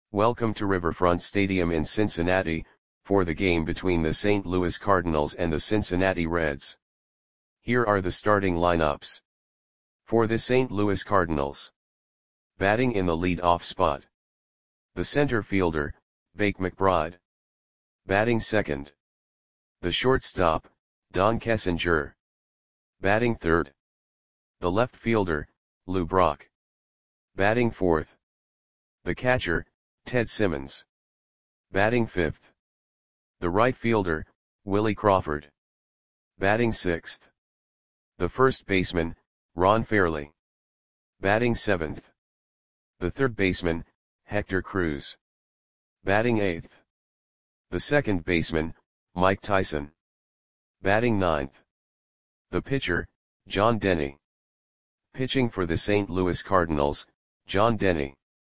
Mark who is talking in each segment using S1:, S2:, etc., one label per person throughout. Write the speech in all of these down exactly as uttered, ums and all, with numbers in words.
S1: Welcome to Riverfront Stadium in Cincinnati, for the game between the Saint Louis Cardinals and the Cincinnati Reds. Here are the starting lineups. For the Saint Louis Cardinals. Batting in the lead-off spot. The center fielder, Bake McBride. Batting second. The shortstop, Don Kessinger. Batting third. The left fielder, Lou Brock. Batting fourth. The catcher, Ted Simmons. Batting fifth. The right fielder, Willie Crawford. Batting sixth. The first baseman, Ron Fairly. Batting seventh. The third baseman, Hector Cruz. Batting eighth. The second baseman, Mike Tyson. Batting ninth. The pitcher, John Denny. Pitching for the Saint Louis Cardinals, John Denny.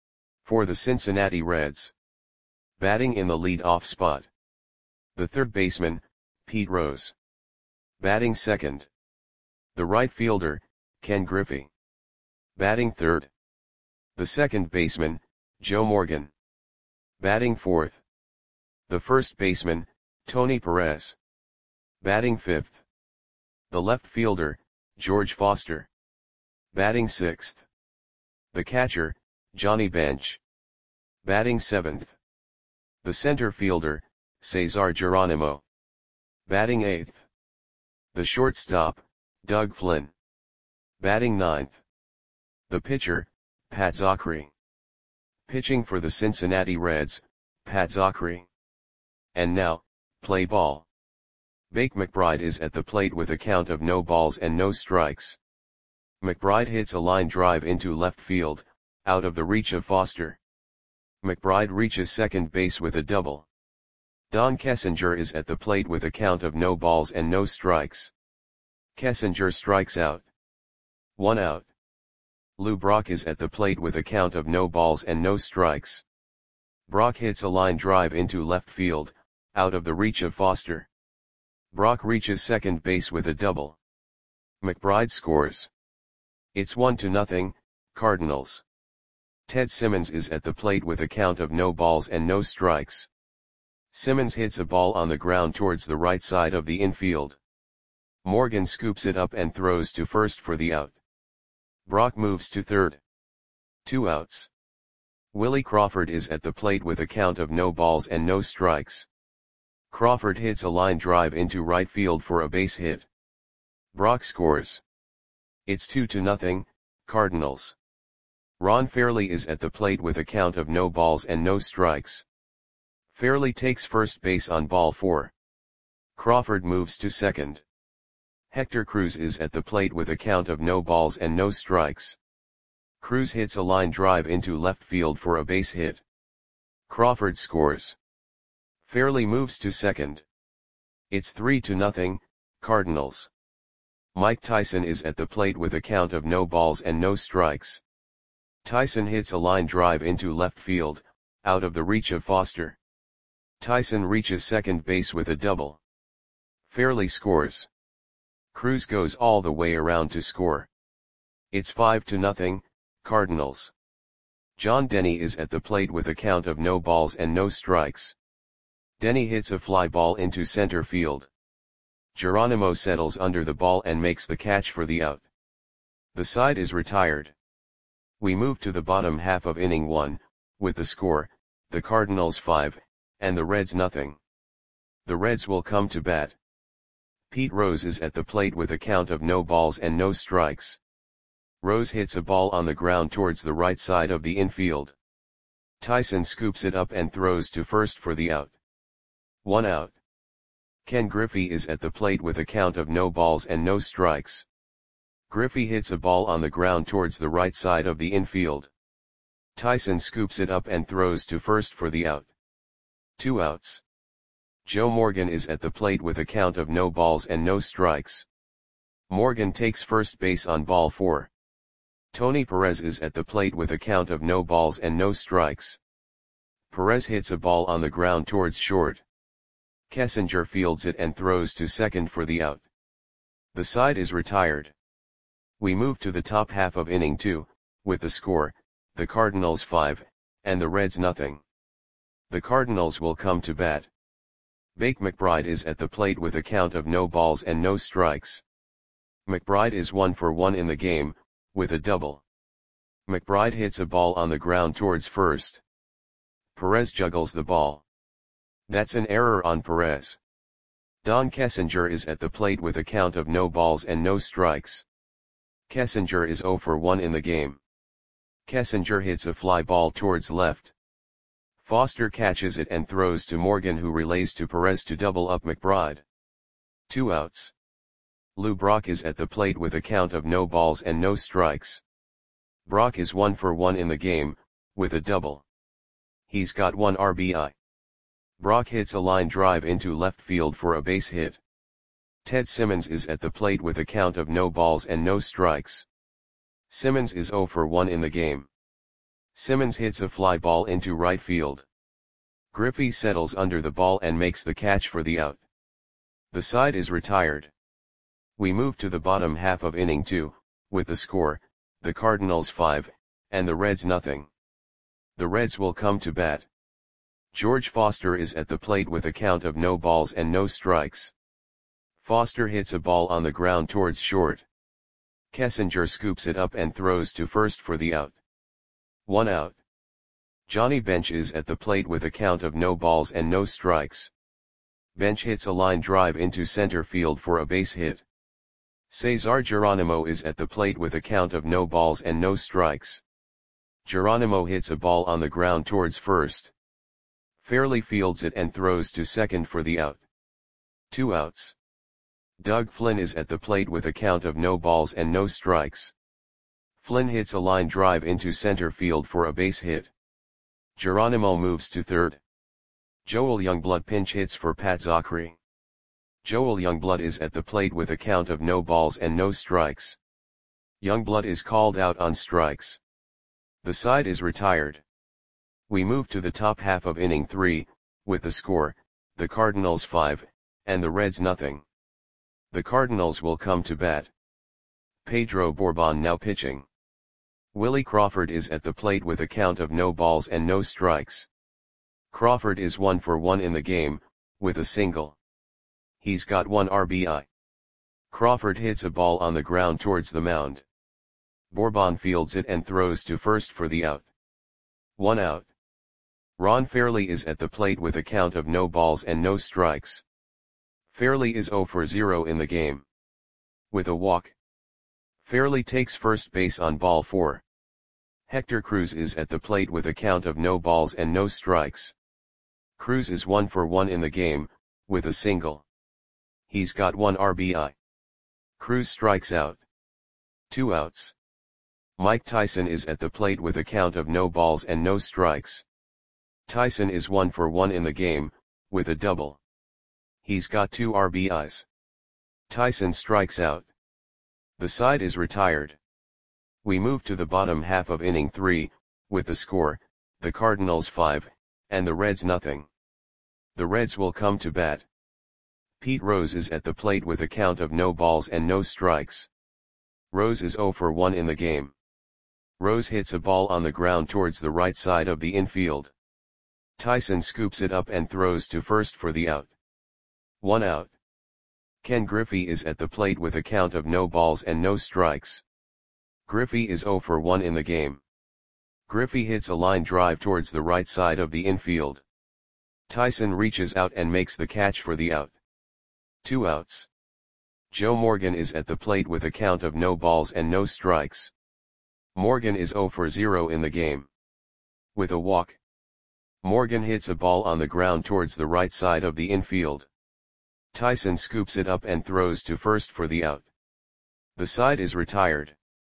S1: For the Cincinnati Reds. Batting in the lead-off spot. The third baseman, Pete Rose. Batting second. The right fielder, Ken Griffey. Batting third. The second baseman, Joe Morgan. Batting fourth. The first baseman, Tony Perez. Batting fifth. The left fielder, George Foster. Batting sixth. The catcher, Johnny Bench. Batting seventh. The center fielder, Cesar Geronimo. Batting eighth. The shortstop, Doug Flynn. Batting ninth. The pitcher, Pat Zachry. Pitching for the Cincinnati Reds, Pat Zachry. And now, play ball. Bake McBride is at the plate with a count of no balls and no strikes. McBride hits a line drive into left field, out of the reach of Foster. McBride reaches second base with a double. Don Kessinger is at the plate with a count of no balls and no strikes. Kessinger strikes out. One out. Lou Brock is at the plate with a count of no balls and no strikes. Brock hits a line drive into left field, out of the reach of Foster. Brock reaches second base with a double. McBride scores. It's one to nothing, Cardinals. Ted Simmons is at the plate with a count of no balls and no strikes. Simmons hits a ball on the ground towards the right side of the infield. Morgan scoops it up and throws to first for the out. Brock moves to third. Two outs. Willie Crawford is at the plate with a count of no balls and no strikes. Crawford hits a line drive into right field for a base hit. Brock scores. It's two to nothing, Cardinals. Ron Fairly is at the plate with a count of no balls and no strikes. Fairly takes first base on ball four. Crawford moves to second. Hector Cruz is at the plate with a count of no balls and no strikes. Cruz hits a line drive into left field for a base hit. Crawford scores. Fairly moves to second. It's three to nothing, Cardinals. Mike Tyson is at the plate with a count of no balls and no strikes. Tyson hits a line drive into left field, out of the reach of Foster. Tyson reaches second base with a double. Fairly scores. Cruz goes all the way around to score. It's five to nothing, Cardinals. John Denny is at the plate with a count of no balls and no strikes. Denny hits a fly ball into center field. Geronimo settles under the ball and makes the catch for the out. The side is retired. We move to the bottom half of inning one, with the score, the Cardinals five, and the Reds nothing. The Reds will come to bat. Pete Rose is at the plate with a count of no balls and no strikes. Rose hits a ball on the ground towards the right side of the infield. Tyson scoops it up and throws to first for the out. One out. Ken Griffey is at the plate with a count of no balls and no strikes. Griffey hits a ball on the ground towards the right side of the infield. Tyson scoops it up and throws to first for the out. Two outs. Joe Morgan is at the plate with a count of no balls and no strikes. Morgan takes first base on ball four. Tony Perez is at the plate with a count of no balls and no strikes. Perez hits a ball on the ground towards short. Kessinger fields it and throws to second for the out. The side is retired. We move to the top half of inning two, with the score, the Cardinals five, and the Reds nothing. The Cardinals will come to bat. Bake McBride is at the plate with a count of no balls and no strikes. McBride is one for one in the game, with a double. McBride hits a ball on the ground towards first. Perez juggles the ball. That's an error on Perez. Don Kessinger is at the plate with a count of no balls and no strikes. Kessinger is zero for one in the game. Kessinger hits a fly ball towards left. Foster catches it and throws to Morgan, who relays to Perez to double up McBride. Two outs. Lou Brock is at the plate with a count of no balls and no strikes. Brock is one for one in the game, with a double. He's got one R B I. Brock hits a line drive into left field for a base hit. Ted Simmons is at the plate with a count of no balls and no strikes. Simmons is zero for one in the game. Simmons hits a fly ball into right field. Griffey settles under the ball and makes the catch for the out. The side is retired. We move to the bottom half of inning two, with the score, the Cardinals five, and the Reds nothing. The Reds will come to bat. George Foster is at the plate with a count of no balls and no strikes. Foster hits a ball on the ground towards short. Kessinger scoops it up and throws to first for the out. One out. Johnny Bench is at the plate with a count of no balls and no strikes. Bench hits a line drive into center field for a base hit. Cesar Geronimo is at the plate with a count of no balls and no strikes. Geronimo hits a ball on the ground towards first. Fairley fields it and throws to second for the out. Two outs. Doug Flynn is at the plate with a count of no balls and no strikes. Flynn hits a line drive into center field for a base hit. Geronimo moves to third. Joel Youngblood pinch hits for Pat Zachry. Joel Youngblood is at the plate with a count of no balls and no strikes. Youngblood is called out on strikes. The side is retired. We move to the top half of inning three, with the score, the Cardinals five, and the Reds nothing. The Cardinals will come to bat. Pedro Bourbon now pitching. Willie Crawford is at the plate with a count of no balls and no strikes. Crawford is one for one in the game, with a single. He's got one R B I. Crawford hits a ball on the ground towards the mound. Bourbon fields it and throws to first for the out. One out. Ron Fairley is at the plate with a count of no balls and no strikes. Fairley is zero for zero in the game. With a walk. Fairley takes first base on ball four. Hector Cruz is at the plate with a count of no balls and no strikes. Cruz is one for one in the game, with a single. He's got one R B I. Cruz strikes out. Two outs. Mike Tyson is at the plate with a count of no balls and no strikes. Tyson is one for one in the game, with a double. He's got two R B Is. Tyson strikes out. The side is retired. We move to the bottom half of inning three, with the score, the Cardinals five, and the Reds nothing. The Reds will come to bat. Pete Rose is at the plate with a count of no balls and no strikes. Rose is zero for one in the game. Rose hits a ball on the ground towards the right side of the infield. Tyson scoops it up and throws to first for the out. One out. Ken Griffey is at the plate with a count of no balls and no strikes. Griffey is zero for one in the game. Griffey hits a line drive towards the right side of the infield. Tyson reaches out and makes the catch for the out. Two outs. Joe Morgan is at the plate with a count of no balls and no strikes. Morgan is zero for zero in the game. With a walk. Morgan hits a ball on the ground towards the right side of the infield. Tyson scoops it up and throws to first for the out. The side is retired.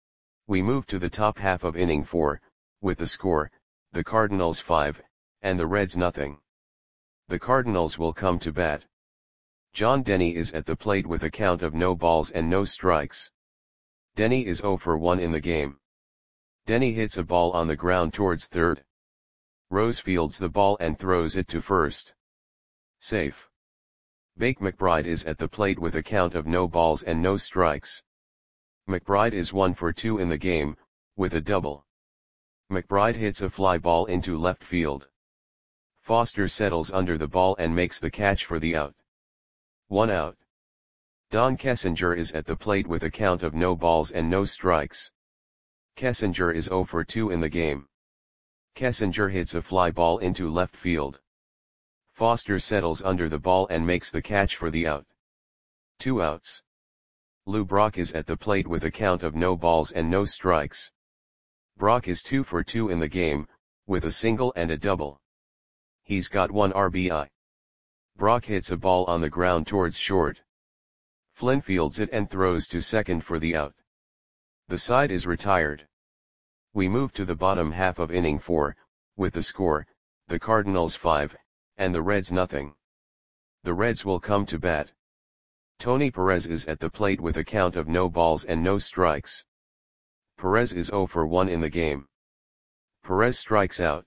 S1: We move to the top half of inning four, with the score, the Cardinals five, and the Reds nothing. The Cardinals will come to bat. John Denny is at the plate with a count of no balls and no strikes. Denny is zero for one in the game. Denny hits a ball on the ground towards third. Rose fields the ball and throws it to first. Safe. Bake McBride is at the plate with a count of no balls and no strikes. McBride is one for two in the game, with a double. McBride hits a fly ball into left field. Foster settles under the ball and makes the catch for the out. One out. Don Kessinger is at the plate with a count of no balls and no strikes. Kessinger is zero for two in the game. Kessinger hits a fly ball into left field. Foster settles under the ball and makes the catch for the out. Two outs. Lou Brock is at the plate with a count of no balls and no strikes. Brock is two for two in the game, with a single and a double. He's got one R B I. Brock hits a ball on the ground towards short. Flynn fields it and throws to second for the out. The side is retired. We move to the bottom half of inning four, with the score, the Cardinals five, and the Reds nothing. The Reds will come to bat. Tony Perez is at the plate with a count of no balls and no strikes. Perez is zero for one in the game. Perez strikes out.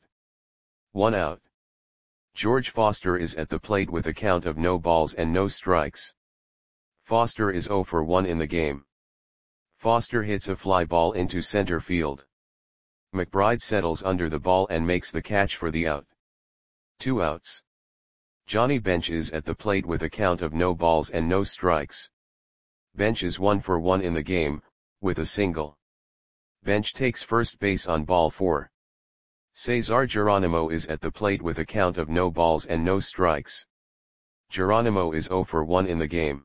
S1: One out. George Foster is at the plate with a count of no balls and no strikes. Foster is zero for one in the game. Foster hits a fly ball into center field. McBride settles under the ball and makes the catch for the out. Two outs. Johnny Bench is at the plate with a count of no balls and no strikes. Bench is one for one in the game, with a single. Bench takes first base on ball four. Cesar Geronimo is at the plate with a count of no balls and no strikes. Geronimo is zero for one in the game.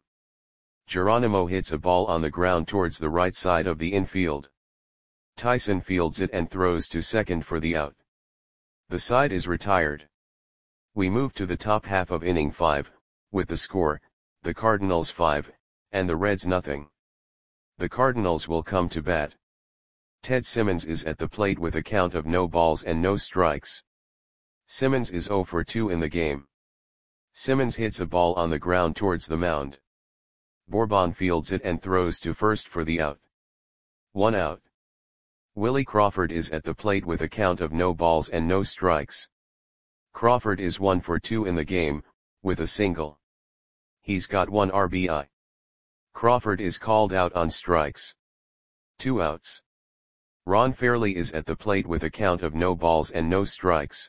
S1: Geronimo hits a ball on the ground towards the right side of the infield. Tyson fields it and throws to second for the out. The side is retired. We move to the top half of inning five, with the score, the Cardinals five, and the Reds nothing. The Cardinals will come to bat. Ted Simmons is at the plate with a count of no balls and no strikes. Simmons is zero for two in the game. Simmons hits a ball on the ground towards the mound. Bourbon fields it and throws to first for the out. One out. Willie Crawford is at the plate with a count of no balls and no strikes. Crawford is one for two in the game, with a single. He's got one R B I. Crawford is called out on strikes. Two outs. Ron Fairley is at the plate with a count of no balls and no strikes.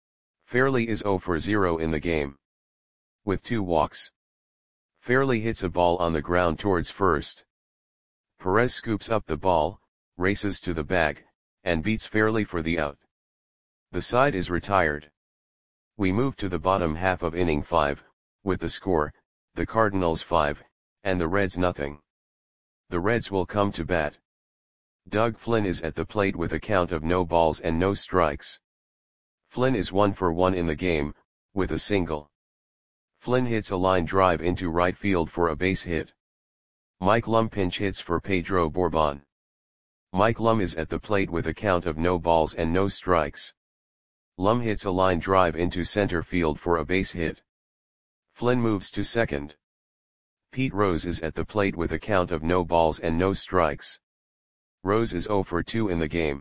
S1: Fairley is zero for zero in the game. With two walks. Fairley hits a ball on the ground towards first. Perez scoops up the ball, races to the bag, and beats Fairley for the out. The side is retired. We move to the bottom half of inning five, with the score, the Cardinals five, and the Reds nothing. The Reds will come to bat. Doug Flynn is at the plate with a count of no balls and no strikes. Flynn is one for one in the game, with a single. Flynn hits a line drive into right field for a base hit. Mike Lum pinch hits for Pedro Bourbon. Mike Lum is at the plate with a count of no balls and no strikes. Lum hits a line drive into center field for a base hit. Flynn moves to second. Pete Rose is at the plate with a count of no balls and no strikes. Rose is zero for two in the game.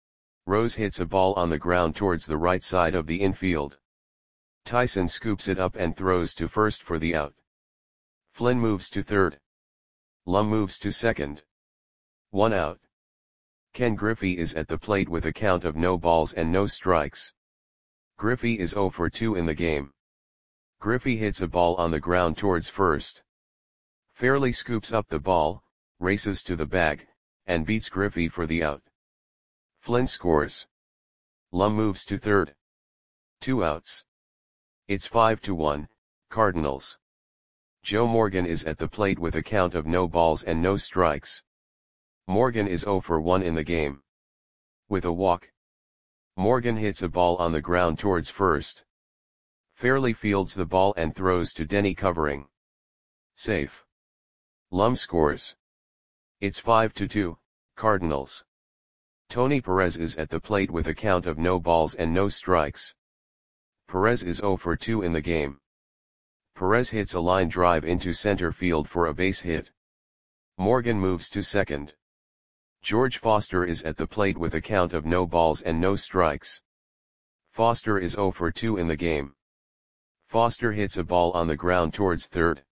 S1: Rose hits a ball on the ground towards the right side of the infield. Tyson scoops it up and throws to first for the out. Flynn moves to third. Lum moves to second. One out. Ken Griffey is at the plate with a count of no balls and no strikes. Griffey is zero for two in the game. Griffey hits a ball on the ground towards first. Fairley scoops up the ball, races to the bag, and beats Griffey for the out. Flynn scores. Lum moves to third. Two outs. It's five to one, Cardinals. Joe Morgan is at the plate with a count of no balls and no strikes. Morgan is zero for one in the game. With a walk. Morgan hits a ball on the ground towards first. Fairley fields the ball and throws to Denny covering. Safe. Lum scores. It's five to two, Cardinals. Tony Perez is at the plate with a count of no balls and no strikes. Perez is zero for two in the game. Perez hits a line drive into center field for a base hit. Morgan moves to second. George Foster is at the plate with a count of no balls and no strikes. Foster is zero for two in the game. Foster hits a ball on the ground towards third.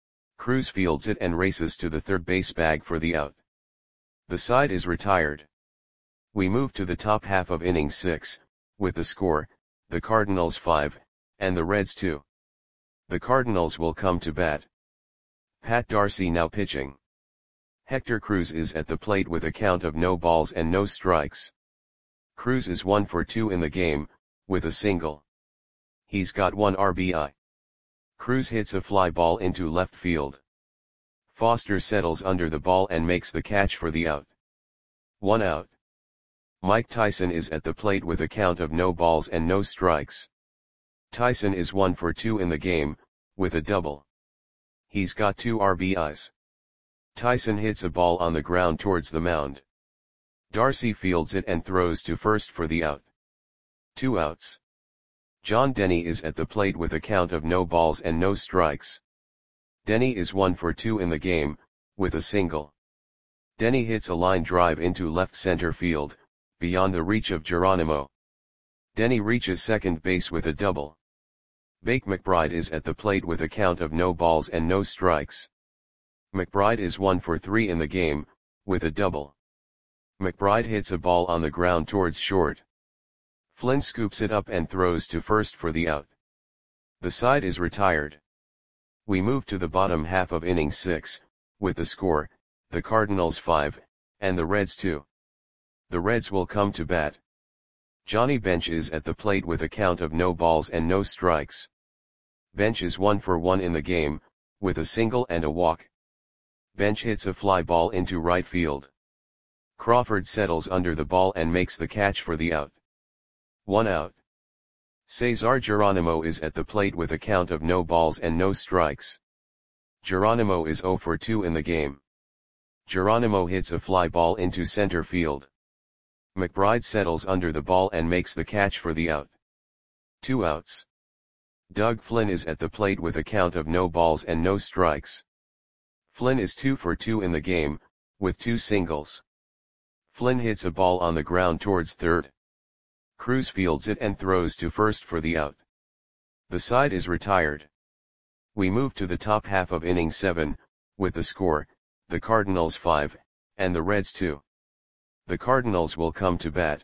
S1: Cruz fields it and races to the third base bag for the out. The side is retired. We move to the top half of inning six, with the score, the Cardinals five, and the Reds two. The Cardinals will come to bat. Pat Darcy now pitching. Hector Cruz is at the plate with a count of no balls and no strikes. Cruz is one for two in the game, with a single. He's got one R B I. Cruz hits a fly ball into left field. Foster settles under the ball and makes the catch for the out. One out. Mike Tyson is at the plate with a count of no balls and no strikes. Tyson is one for two in the game, with a double. He's got two R B Is. Tyson hits a ball on the ground towards the mound. Darcy fields it and throws to first for the out. Two outs. John Denny is at the plate with a count of no balls and no strikes. Denny is one for two in the game, with a single. Denny hits a line drive into left center field, beyond the reach of Geronimo. Denny reaches second base with a double. Bake McBride is at the plate with a count of no balls and no strikes. McBride is one for three in the game, with a double. McBride hits a ball on the ground towards short. Flynn scoops it up and throws to first for the out. The side is retired. We move to the bottom half of inning six, with the score, the Cardinals five, and the Reds two. The Reds will come to bat. Johnny Bench is at the plate with a count of no balls and no strikes. Bench is one for one in the game, with a single and a walk. Bench hits a fly ball into right field. Crawford settles under the ball and makes the catch for the out. One out. Cesar Geronimo is at the plate with a count of no balls and no strikes. Geronimo is zero for two in the game. Geronimo hits a fly ball into center field. McBride settles under the ball and makes the catch for the out. Two outs. Doug Flynn is at the plate with a count of no balls and no strikes. Flynn is two for two in the game, with two singles. Flynn hits a ball on the ground towards third. Cruz fields it and throws to first for the out. The side is retired. We move to the top half of inning seven, with the score, the Cardinals five, and the Reds two. The Cardinals will come to bat.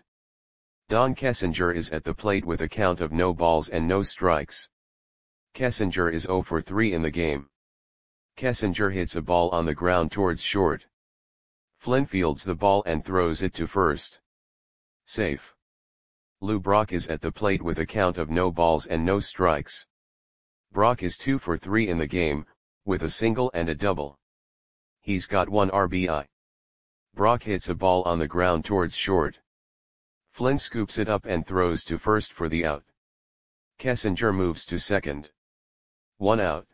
S1: Don Kessinger is at the plate with a count of no balls and no strikes. Kessinger is zero for three in the game. Kessinger hits a ball on the ground towards short. Flynn fields the ball and throws it to first. Safe. Lou Brock is at the plate with a count of no balls and no strikes. Brock is two for three in the game, with a single and a double. He's got one R B I. Brock hits a ball on the ground towards short. Flynn scoops it up and throws to first for the out. Kessinger moves to second. One out.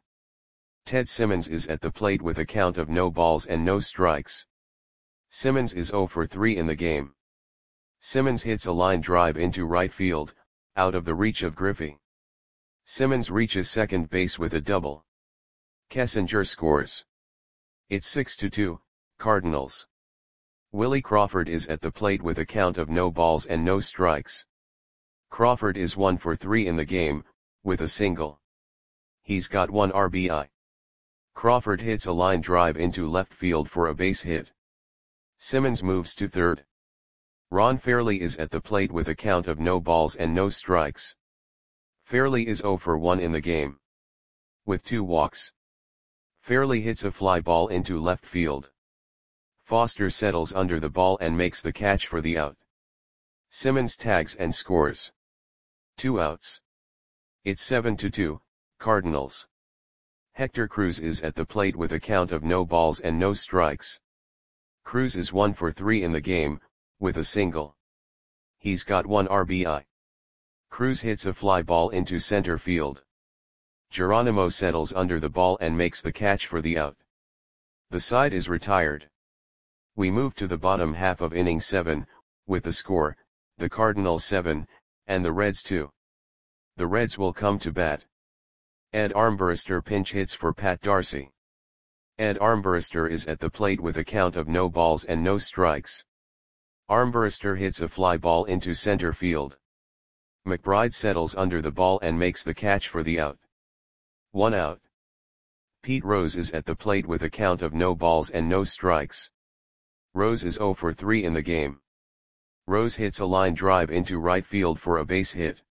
S1: Ted Simmons is at the plate with a count of no balls and no strikes. Simmons is zero for three in the game. Simmons hits a line drive into right field, out of the reach of Griffey. Simmons reaches second base with a double. Kessinger scores. It's six to two, Cardinals. Willie Crawford is at the plate with a count of no balls and no strikes. Crawford is one for three in the game, with a single. He's got one R B I. Crawford hits a line drive into left field for a base hit. Simmons moves to third. Ron Fairley is at the plate with a count of no balls and no strikes. Fairley is zero for one in the game, with two walks. Fairley hits a fly ball into left field. Foster settles under the ball and makes the catch for the out. Simmons tags and scores. Two outs. It's seven to two, Cardinals. Hector Cruz is at the plate with a count of no balls and no strikes. Cruz is one for three in the game, with a single. He's got one R B I. Cruz hits a fly ball into center field. Geronimo settles under the ball and makes the catch for the out. The side is retired. We move to the bottom half of inning seven, with the score, the Cardinals seven, and the Reds two. The Reds will come to bat. Ed Armbruster pinch hits for Pat Darcy. Ed Armbruster is at the plate with a count of no balls and no strikes. Armbruster hits a fly ball into center field. McBride settles under the ball and makes the catch for the out. One out. Pete Rose is at the plate with a count of no balls and no strikes. Rose is zero for three in the game. Rose hits a line drive into right field for a base hit.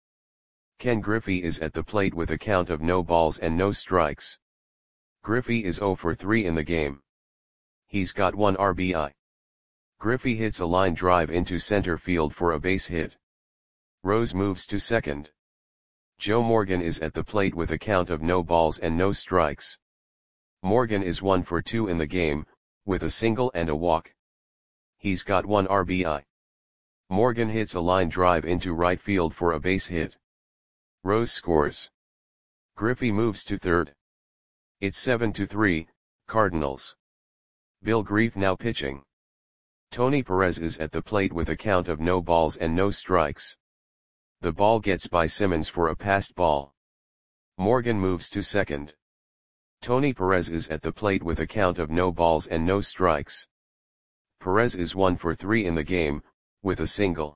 S1: Ken Griffey is at the plate with a count of no balls and no strikes. Griffey is zero for three in the game. He's got one R B I. Griffey hits a line drive into center field for a base hit. Rose moves to second. Joe Morgan is at the plate with a count of no balls and no strikes. Morgan is one for two in the game, with a single and a walk. He's got one R B I. Morgan hits a line drive into right field for a base hit. Rose scores. Griffey moves to third. It's seven to three, Cardinals. Bill Grief now pitching. Tony Perez is at the plate with a count of no balls and no strikes. The ball gets by Simmons for a passed ball. Morgan moves to second. Tony Perez is at the plate with a count of no balls and no strikes. Perez is one for three in the game, with a single.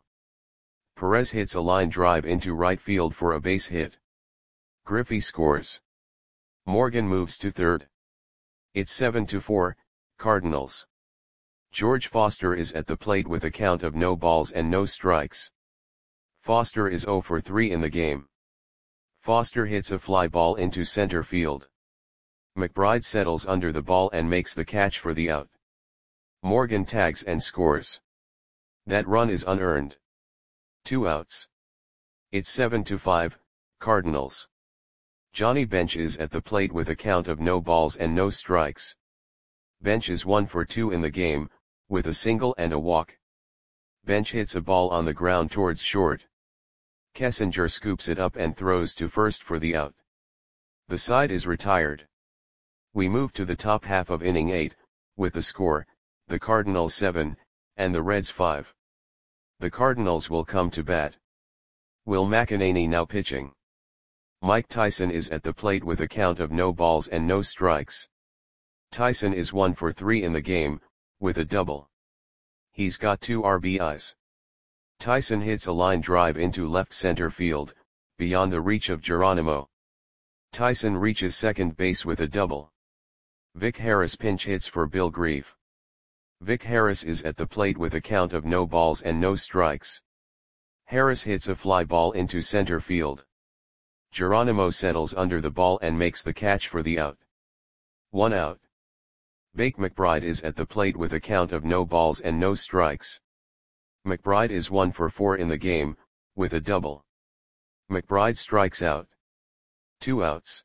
S1: Perez hits a line drive into right field for a base hit. Griffey scores. Morgan moves to third. It's seven to four, Cardinals. George Foster is at the plate with a count of no balls and no strikes. Foster is zero for three in the game. Foster hits a fly ball into center field. McBride settles under the ball and makes the catch for the out. Morgan tags and scores. That run is unearned. Two outs. It's seven to five, Cardinals. Johnny Bench is at the plate with a count of no balls and no strikes. Bench is one for two in the game, with a single and a walk. Bench hits a ball on the ground towards short. Kessinger scoops it up and throws to first for the out. The side is retired. We move to the top half of inning eight, with the score, the Cardinals seven, and the Reds five. The Cardinals will come to bat. Will McEnany now pitching. Mike Tyson is at the plate with a count of no balls and no strikes. Tyson is one for three in the game, with a double. He's got two R B Is. Tyson hits a line drive into left center field, beyond the reach of Geronimo. Tyson reaches second base with a double. Vic Harris pinch hits for Bill Grief. Vic Harris is at the plate with a count of no balls and no strikes. Harris hits a fly ball into center field. Geronimo settles under the ball and makes the catch for the out. One out. Bake McBride is at the plate with a count of no balls and no strikes. McBride is one for four in the game, with a double. McBride strikes out. Two outs.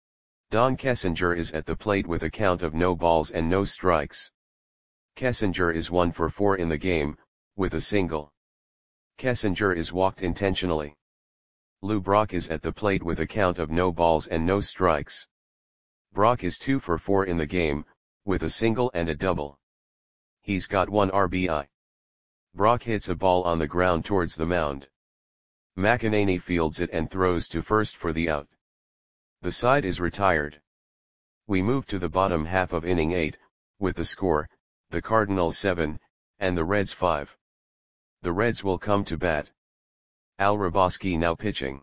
S1: Don Kessinger is at the plate with a count of no balls and no strikes. Kessinger is one for four in the game, with a single. Kessinger is walked intentionally. Lou Brock is at the plate with a count of no balls and no strikes. Brock is two for four in the game, with a single and a double. He's got one R B I. Brock hits a ball on the ground towards the mound. McEnany fields it and throws to first for the out. The side is retired. We move to the bottom half of inning eight, with the score, the Cardinals seven, and the Reds five. The Reds will come to bat. Al Hrabosky now pitching.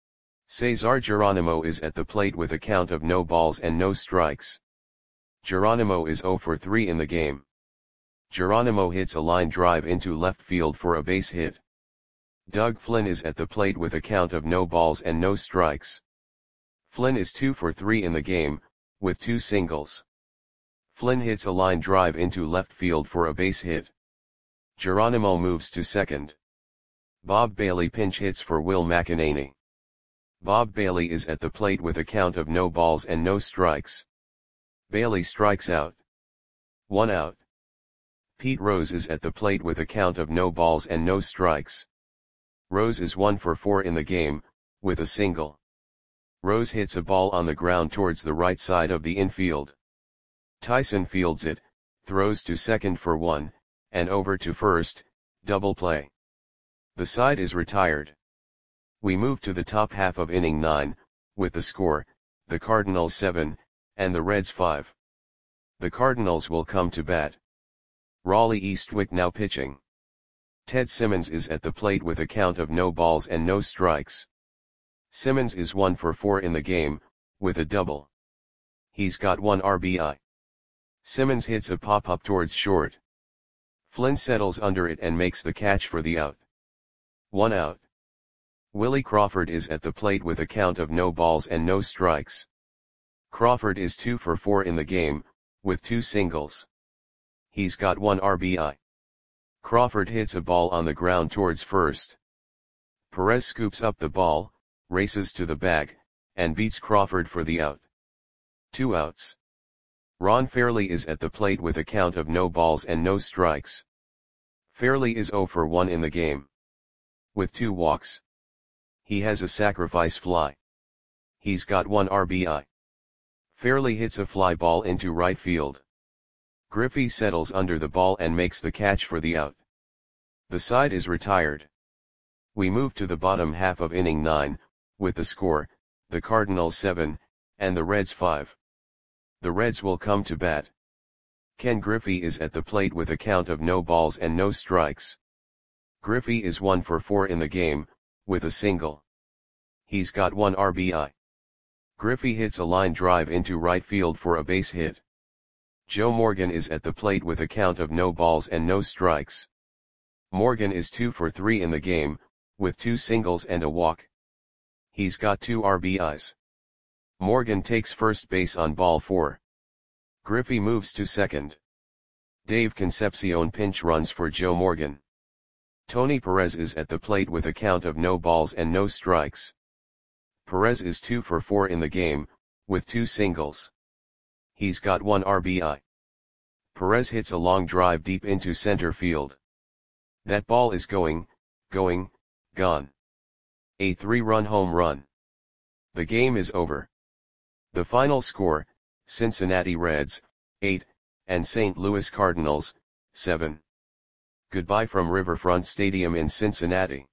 S1: Cesar Geronimo is at the plate with a count of no balls and no strikes. Geronimo is zero for three in the game. Geronimo hits a line drive into left field for a base hit. Doug Flynn is at the plate with a count of no balls and no strikes. Flynn is two for three in the game, with two singles. Flynn hits a line drive into left field for a base hit. Geronimo moves to second. Bob Bailey pinch hits for Will McEnany. Bob Bailey is at the plate with a count of no balls and no strikes. Bailey strikes out. One out. Pete Rose is at the plate with a count of no balls and no strikes. Rose is one for four in the game, with a single. Rose hits a ball on the ground towards the right side of the infield. Tyson fields it, throws to second for one, and over to first, double play. The side is retired. We move to the top half of inning nine, with the score, the Cardinals seven, and the Reds five. The Cardinals will come to bat. Raleigh Eastwick now pitching. Ted Simmons is at the plate with a count of no balls and no strikes. Simmons is one for four in the game, with a double. He's got one R B I. Simmons hits a pop-up towards short. Flynn settles under it and makes the catch for the out. One out. Willie Crawford is at the plate with a count of no balls and no strikes. Crawford is two for four in the game, with two singles. He's got one R B I. Crawford hits a ball on the ground towards first. Perez scoops up the ball, races to the bag, and beats Crawford for the out. Two outs. Ron Fairley is at the plate with a count of no balls and no strikes. Fairley is zero for one in the game, with two walks. He has a sacrifice fly. He's got one R B I. Fairley hits a fly ball into right field. Griffey settles under the ball and makes the catch for the out. The side is retired. We move to the bottom half of inning nine, with the score, the Cardinals seven, and the Reds five. The Reds will come to bat. Ken Griffey is at the plate with a count of no balls and no strikes. Griffey is one for four in the game, with a single. He's got one R B I. Griffey hits a line drive into right field for a base hit. Joe Morgan is at the plate with a count of no balls and no strikes. Morgan is two for three in the game, with two singles and a walk. He's got two R B Is. Morgan takes first base on ball four. Griffey moves to second. Dave Concepcion pinch runs for Joe Morgan. Tony Perez is at the plate with a count of no balls and no strikes. Perez is two for four in the game, with two singles. He's got one R B I. Perez hits a long drive deep into center field. That ball is going, going, gone. A three-run home run. The game is over. The final score, Cincinnati Reds, eight, and Saint Louis Cardinals, seven. Goodbye from Riverfront Stadium in Cincinnati.